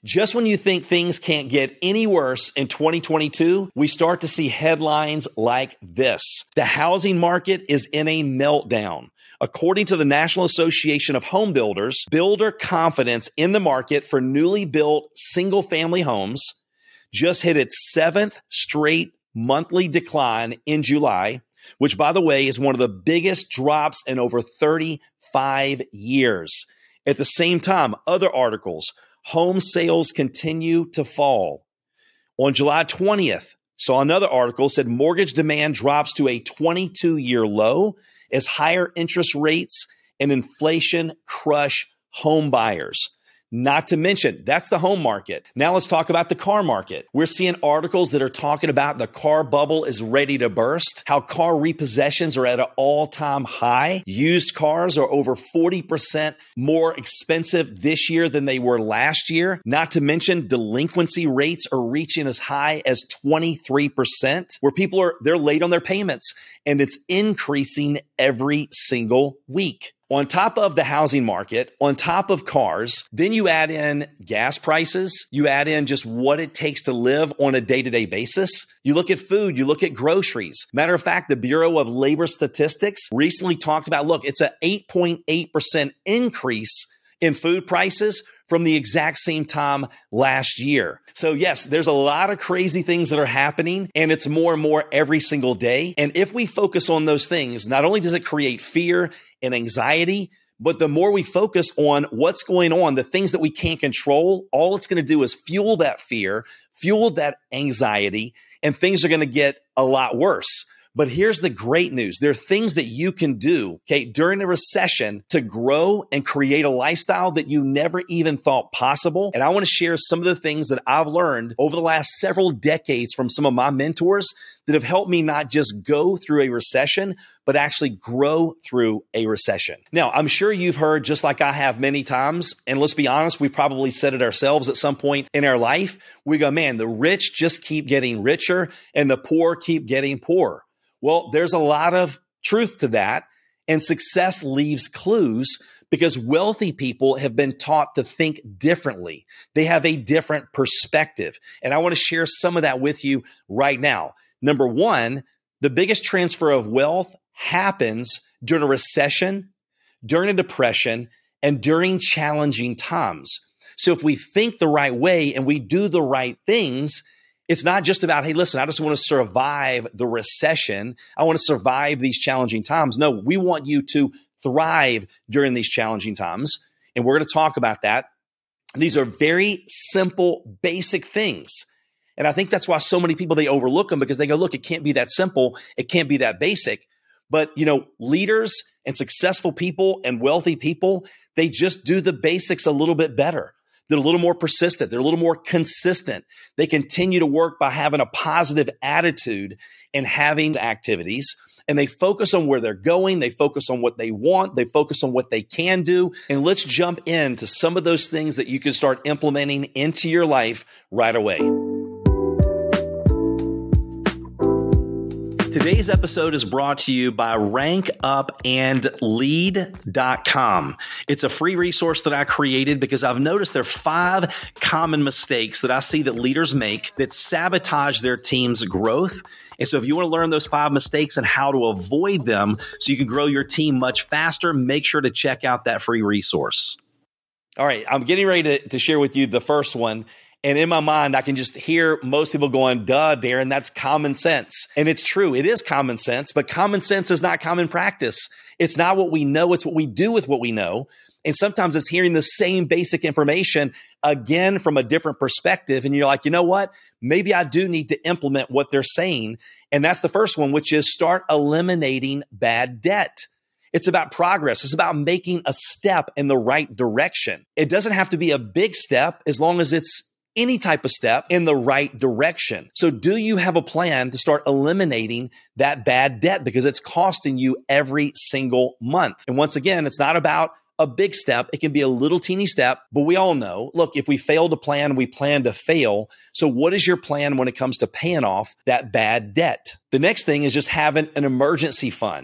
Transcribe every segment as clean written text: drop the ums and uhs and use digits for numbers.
Just when you think things can't get any worse in 2022, we start to see headlines like this. The housing market is in a meltdown. According to the National Association of Home Builders, builder confidence in the market for newly built single-family homes just hit its seventh straight monthly decline in July, which, by the way, is one of the biggest drops in over 35 years. At the same time, other articles, home sales continue to fall. On July 20th, saw another article said mortgage demand drops to a 22-year low as higher interest rates and inflation crush home buyers. Not to mention, that's the home market. Now let's talk about the car market. We're seeing articles that are talking about the car bubble is ready to burst, how car repossessions are at an all-time high. Used cars are over 40% more expensive this year than they were last year. Not to mention, delinquency rates are reaching as high as 23%, where they're late on their payments, and it's increasing every single week. On top of the housing market, on top of cars, then you add in gas prices, you add in just what it takes to live on a day-to-day basis. You look at food, you look at groceries. Matter of fact, the Bureau of Labor Statistics recently talked about, look, it's an 8.8% increase in food prices from the exact same time last year. So yes, there's a lot of crazy things that are happening, and it's more and more every single day. And if we focus on those things, not only does it create fear and anxiety, but the more we focus on what's going on, the things that we can't control, all it's going to do is fuel that fear, fuel that anxiety, and things are going to get a lot worse. But here's the great news. There are things that you can do, during a recession to grow and create a lifestyle that you never even thought possible. And I want to share some of the things that I've learned over the last several decades from some of my mentors that have helped me not just go through a recession, but actually grow through a recession. Now, I'm sure you've heard, just like I have many times, and let's be honest, we've probably said it ourselves at some point in our life. We go, man, the rich just keep getting richer and the poor keep getting poorer. Well, there's a lot of truth to that, and success leaves clues because wealthy people have been taught to think differently. They have a different perspective, and I want to share some of that with you right now. Number one, the biggest transfer of wealth happens during a recession, during a depression, and during challenging times. So if we think the right way and we do the right things, it's not just about, hey, listen, I just want to survive the recession. I want to survive these challenging times. No, we want you to thrive during these challenging times. And we're going to talk about that. These are very simple, basic things. And I think that's why so many people, they overlook them because they go, look, it can't be that simple. It can't be that basic. But, leaders and successful people and wealthy people, they just do the basics a little bit better. They're a little more persistent. They're a little more consistent. They continue to work by having a positive attitude and having activities. And they focus on where they're going. They focus on what they want. They focus on what they can do. And let's jump into some of those things that you can start implementing into your life right away. Today's episode is brought to you by rankupandlead.com. It's a free resource that I created because I've noticed there are 5 common mistakes that I see that leaders make that sabotage their team's growth. And so if you want to learn those 5 mistakes and how to avoid them so you can grow your team much faster, make sure to check out that free resource. All right, I'm getting ready to share with you the first one. And in my mind, I can just hear most people going, duh, Darren, that's common sense. And it's true. It is common sense, but common sense is not common practice. It's not what we know. It's what we do with what we know. And sometimes it's hearing the same basic information again from a different perspective. And you're like, you know what? Maybe I do need to implement what they're saying. And that's the first one, which is start eliminating bad debt. It's about progress. It's about making a step in the right direction. It doesn't have to be a big step as long as it's any type of step in the right direction. So do you have a plan to start eliminating that bad debt because it's costing you every single month? And once again, it's not about a big step. It can be a little teeny step, but we all know, look, if we fail to plan, we plan to fail. So what is your plan when it comes to paying off that bad debt? The next thing is just having an emergency fund.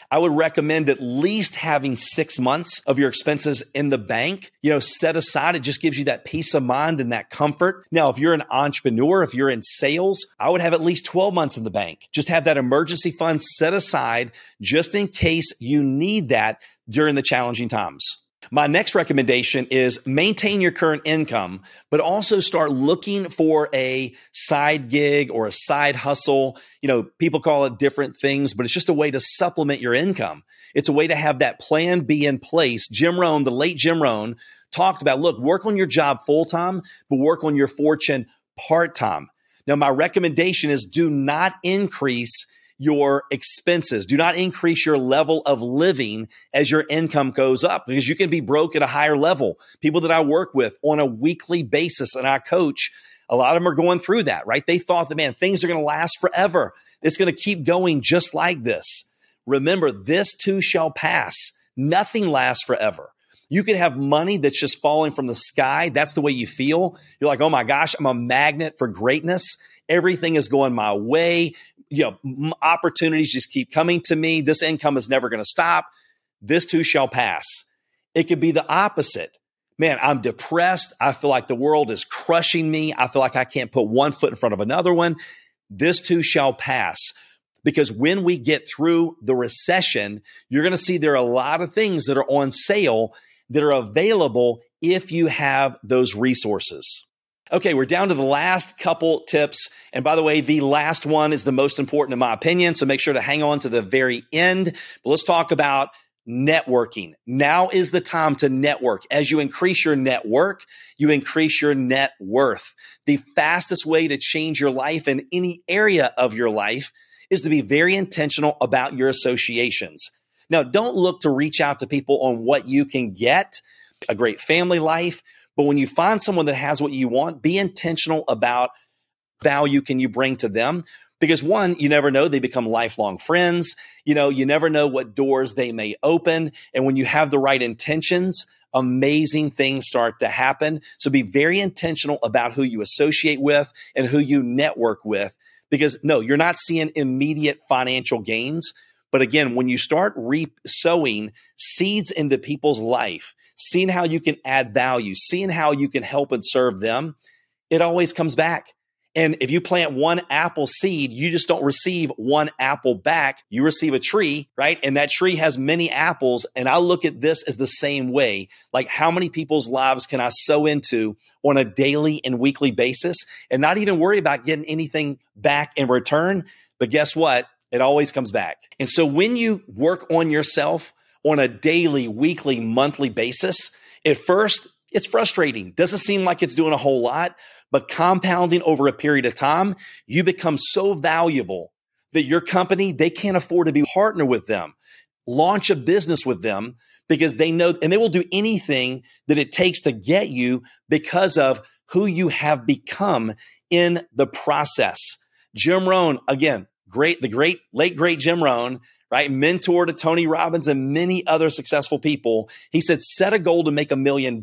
I would recommend at least having 6 months of your expenses in the bank, set aside. It just gives you that peace of mind and that comfort. Now, if you're an entrepreneur, if you're in sales, I would have at least 12 months in the bank. Just have that emergency fund set aside just in case you need that during the challenging times. My next recommendation is maintain your current income, but also start looking for a side gig or a side hustle. People call it different things, but it's just a way to supplement your income. It's a way to have that plan B in place. Jim Rohn, the late Jim Rohn, talked about, look, work on your job full-time, but work on your fortune part-time. Now, my recommendation is do not increase your expenses. Do not increase your level of living as your income goes up, because you can be broke at a higher level. People that I work with on a weekly basis and I coach, a lot of them are going through that, right? They thought that, man, things are going to last forever. It's going to keep going just like this. Remember, this too shall pass. Nothing lasts forever. You can have money that's just falling from the sky. That's the way you feel. You're like, oh my gosh, I'm a magnet for greatness. Everything is going my way. Opportunities just keep coming to me. This income is never going to stop. This too shall pass. It could be the opposite. Man, I'm depressed. I feel like the world is crushing me. I feel like I can't put one foot in front of another one. This too shall pass. Because when we get through the recession, you're going to see there are a lot of things that are on sale that are available if you have those resources. Okay, we're down to the last couple tips. And by the way, the last one is the most important in my opinion. So make sure to hang on to the very end. But let's talk about networking. Now is the time to network. As you increase your network, you increase your net worth. The fastest way to change your life in any area of your life is to be very intentional about your associations. Now, don't look to reach out to people on what you can get, a great family life. But when you find someone that has what you want, be intentional about value can you bring to them. Because one, you never know, they become lifelong friends. You never know what doors they may open. And when you have the right intentions, amazing things start to happen. So be very intentional about who you associate with and who you network with. Because no, you're not seeing immediate financial gains. But again, when you start sowing seeds into people's life, seeing how you can add value, seeing how you can help and serve them, it always comes back. And if you plant one apple seed, you just don't receive one apple back. You receive a tree, right? And that tree has many apples. And I look at this as the same way. Like, how many people's lives can I sow into on a daily and weekly basis and not even worry about getting anything back in return? But guess what? It always comes back. And so when you work on yourself on a daily, weekly, monthly basis, at first, it's frustrating. Doesn't seem like it's doing a whole lot, but compounding over a period of time, you become so valuable that your company, they can't afford to be partner with them, launch a business with them, because they know, and they will do anything that it takes to get you because of who you have become in the process. Jim Rohn, again, the late great Jim Rohn, right? Mentor to Tony Robbins and many other successful people. He said, set a goal to make $1 million,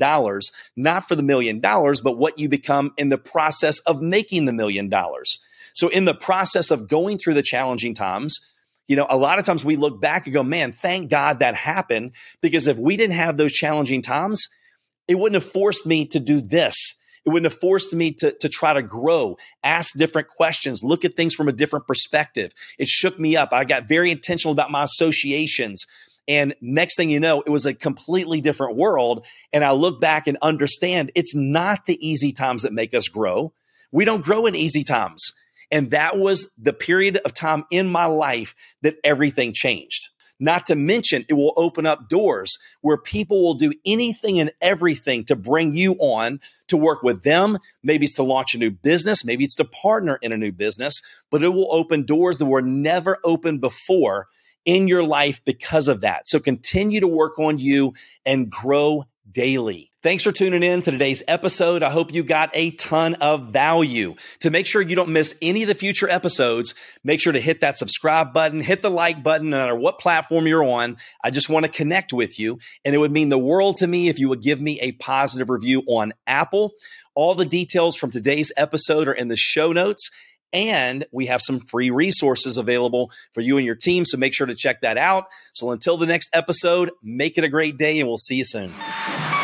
not for the $1 million, but what you become in the process of making the $1 million. So in the process of going through the challenging times, a lot of times we look back and go, man, thank God that happened, because if we didn't have those challenging times, it wouldn't have forced me to do this. It wouldn't have forced me to try to grow, ask different questions, look at things from a different perspective. It shook me up. I got very intentional about my associations. And next thing you know, it was a completely different world. And I look back and understand it's not the easy times that make us grow. We don't grow in easy times. And that was the period of time in my life that everything changed. Not to mention, it will open up doors where people will do anything and everything to bring you on to work with them. Maybe it's to launch a new business. Maybe it's to partner in a new business, but it will open doors that were never opened before in your life because of that. So continue to work on you and grow daily. Thanks for tuning in to today's episode. I hope you got a ton of value. To make sure you don't miss any of the future episodes, make sure to hit that subscribe button, hit the like button, no matter what platform you're on. I just want to connect with you. And it would mean the world to me if you would give me a positive review on Apple. All the details from today's episode are in the show notes. And we have some free resources available for you and your team. So make sure to check that out. So until the next episode, make it a great day and we'll see you soon.